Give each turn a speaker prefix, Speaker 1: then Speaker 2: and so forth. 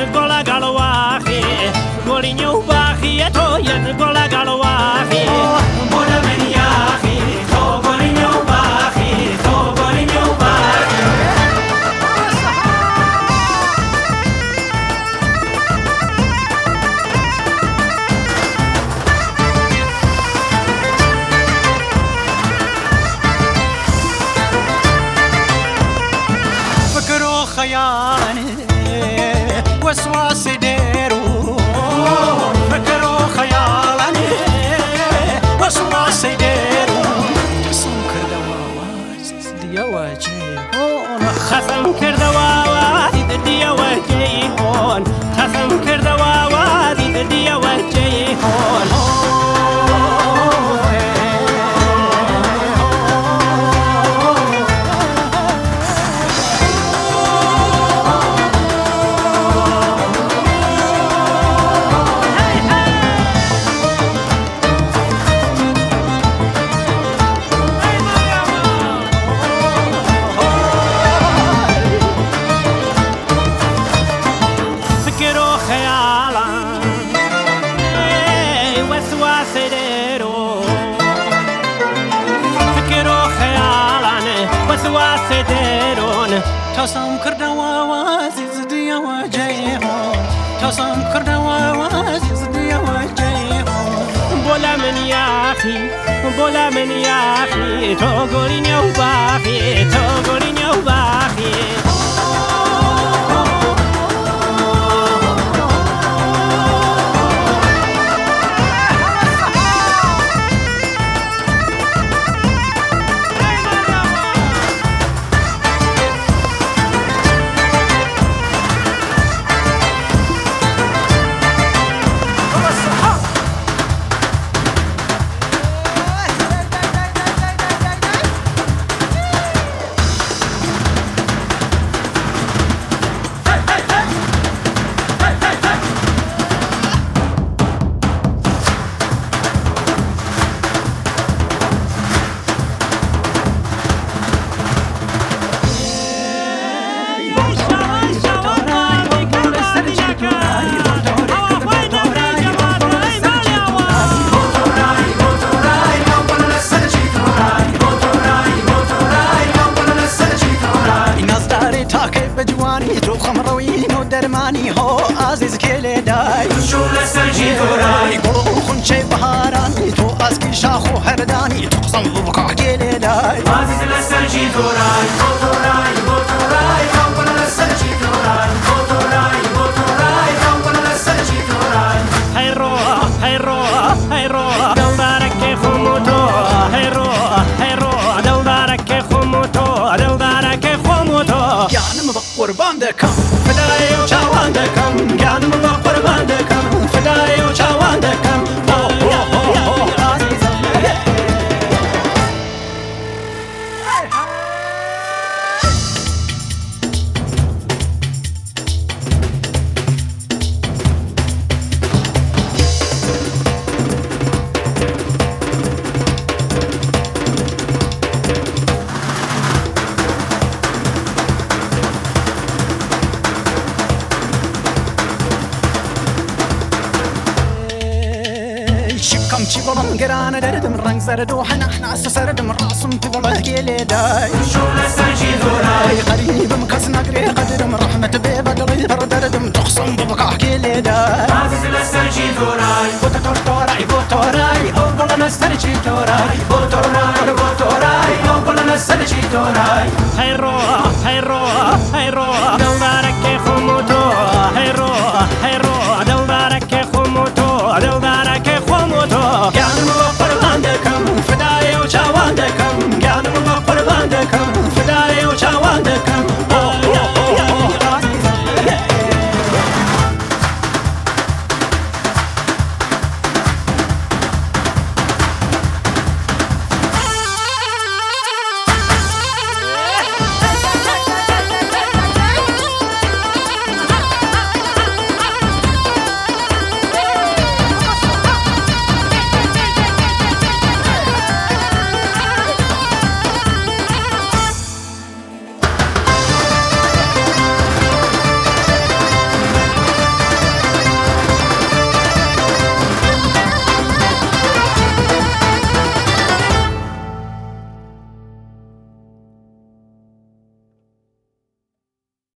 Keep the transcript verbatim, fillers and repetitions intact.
Speaker 1: گۆڵە گەڵواخی گۆڵینی و باخیە تۆ یەن گۆڵە گەڵواخی بۆ لە من یاخی تۆ گۆڵینی و باخی تۆ گۆڵینی و باخی
Speaker 2: فكر وخيال وسواس ديرو فكر وخيال وسواس ديرو قسم كردواز ديا وجهون
Speaker 1: خەفەم کردەوە وادی ددیەوە جەیهۆن خەفەم کردەوە وادی ددیەوە جەیهۆن
Speaker 2: تصم كردوا وازيز ديا وجهون تصم كردوا وازيز ديا وجهون
Speaker 1: بۆلە من یاخی بۆلە من یاخی تۆ گۆڵینی و باخی تۆ گۆڵینی و باخی
Speaker 2: تو خمروين ودرماني هو عزيز كيلي داي
Speaker 1: شو لسرجي دوراي
Speaker 2: قلو خنشي بهاراني تو اسكي شاخو هرداني تقسم ببقع كيلي داي
Speaker 1: عزيز لسرجي دوراي دوراي دوراي كون لسرجي دوراي دوراي دوراي كون لسرجي دوراي هيرو هيرو هيرو دلدارك خموتو هيرو هيرو دلدارك خموتو دلدارك خموتو
Speaker 2: يعني قربان دكم
Speaker 1: فداي وچاوان دكم يعني قربان دكم فداي وچاوان دكم
Speaker 2: شكم شبرم قران دردم رنگ زرد وحنا احنا سردم راسم تبغى كيلي داي
Speaker 1: شو لسرجي دوراي
Speaker 2: قريب مكس نقري قدرم رحمة ببدلي بردردم تخصم ببقى كيلي داي
Speaker 1: عزيز لسرجي دوراي
Speaker 2: بوتور توراي بوتوراي او بلنا سرجي توراي بوتوراي بوتوراي او بلنا سرجي توراي
Speaker 1: هيرو هيرو هيرو دلدارك